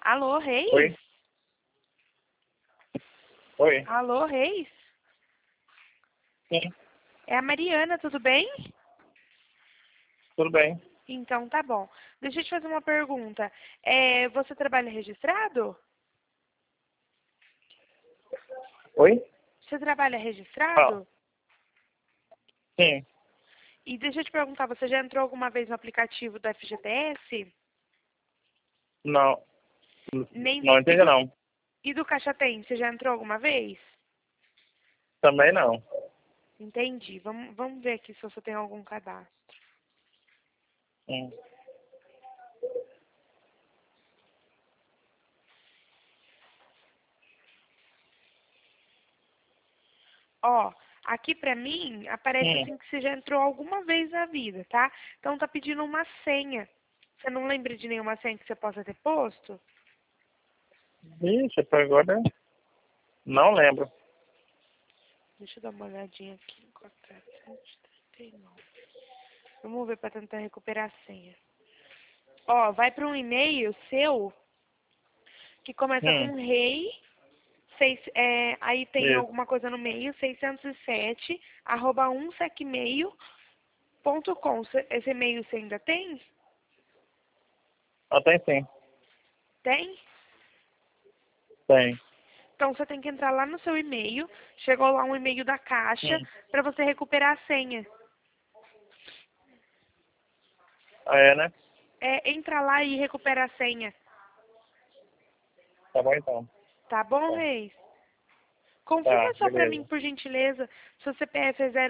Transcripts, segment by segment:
Alô, Reis? Oi? Oi? Alô, Reis? Sim, É a Mariana, tudo bem? tudo bem. Então tá bom. Deixa eu te fazer uma pergunta. Você trabalha registrado? Oi? Você trabalha Ah, registrado? sim. E deixa eu te perguntar, você já entrou alguma vez no aplicativo do FGTS? Não. Nem, Não entendi não. e do Caixa Tem, você já entrou alguma vez? Também não. Entendi. Vamos ver aqui se você tem algum cadastro. Hum. Ó, aqui pra mim aparece Hum. assim que você já entrou alguma vez na vida, tá? Então tá pedindo uma senha. Você não lembra de nenhuma senha que você possa ter posto? Ixi, até agora não lembro. Deixa eu dar uma olhadinha aqui. 4739. Vamos ver pra tentar recuperar a senha. Ó, vai para um e-mail seu que começa Hum. com rei, aí tem Isso. alguma coisa no meio, 607, arroba 1secmail.com. Esse e-mail você ainda tem? Ah, tem sim. Tem? Tem. Então você tem que entrar lá no seu e-mail, chegou lá um e-mail da Caixa Hum. para você recuperar a senha. Ah, é, né? Entra lá e recupera a senha. Tá bom então. Tá bom, Tá, Reis? tá, Confirma só para mim, beleza. por gentileza, seu CPF é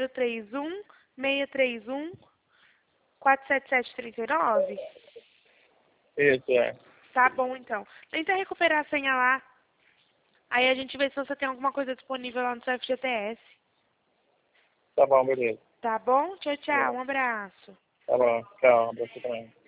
031 631 47739? Isso, é. Tá bom, então. Tenta recuperar a senha lá. Aí a gente vê se você tem alguma coisa disponível lá no seu FGTS. Tá bom, beleza. Tá bom? Tchau, tchau. É. Um abraço. Tá bom. Tchau. Você também.